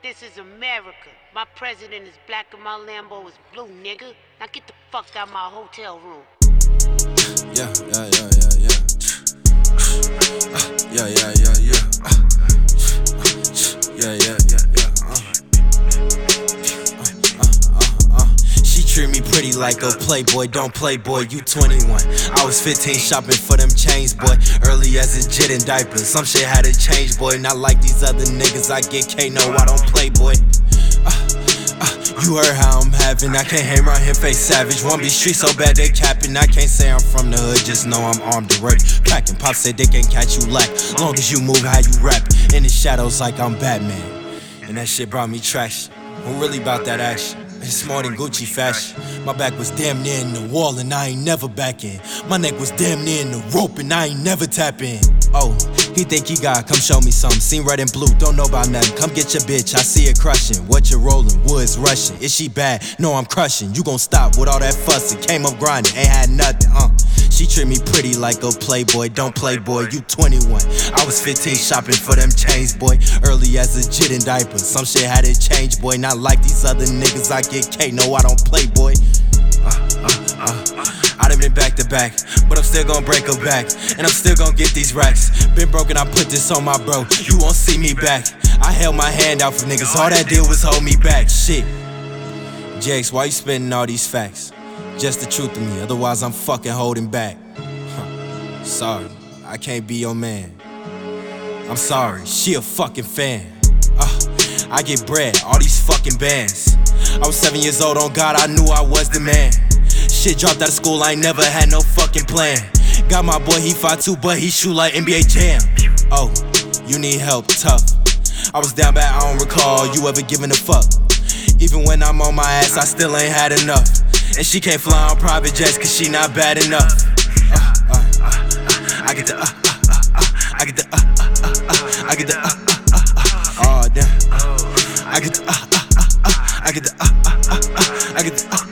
This is America. My president is black and my Lambo is blue, nigga. Now get the fuck out my hotel room. Yeah. She treat me pretty like a playboy, don't play boy, you 21. I was 15 shopping for them chains, boy. Early as a jit and diapers, some shit had to change, boy. Not like these other niggas, I get K, no, I don't play, boy. You heard how I'm having, I can't hang around here face savage. Wanna be street so bad they capping, I can't say I'm from the hood, just know I'm armed and ready. Packing, Pop said they can't catch you lack, long as you move how you rap. In the shadows like I'm Batman, and that shit brought me traction. I'm really about that action. It's more than Gucci fashion. My back was damn near in the wall and I ain't never back in. My neck was damn near in the rope and I ain't never tap in. Oh, he think he got, come show me something. Seen red and blue, don't know about nothing. Come get your bitch, I see it crushing. What you rolling, woods rushing. Is she bad? No, I'm crushing. You gon' stop with all that fussing. Came up grinding, ain't had nothing, She treat me pretty like a playboy, don't play boy, you 21. I was 15 shopping for them chains, boy. Early as a jit and diapers, some shit had to change, boy. Not like these other niggas, I get K, no, I don't play, boy. I done been back to back, but I'm still gon' break her back, and I'm still gon' get these racks. Been broken, I put this on my bro, you won't see me back. I held my hand out for niggas, all that did was hold me back, shit. Jakes, why you spitting all these facts? Just the truth to me, otherwise I'm fucking holding back. Sorry, I can't be your man. I'm sorry, she a fucking fan. I get bread, all these fucking bands. I was 7 years old, on God, I knew I was the man. Shit dropped out of school, I ain't never had no fucking plan. Got my boy, he 5'2", but he shoot like NBA Jam. Oh, you need help, tough. I was down bad, I don't recall you ever giving a fuck. Even when I'm on my ass, I still ain't had enough. And she can't fly on private jets cause she not bad enough. I get the I get the I get the oh damn. I get the I get the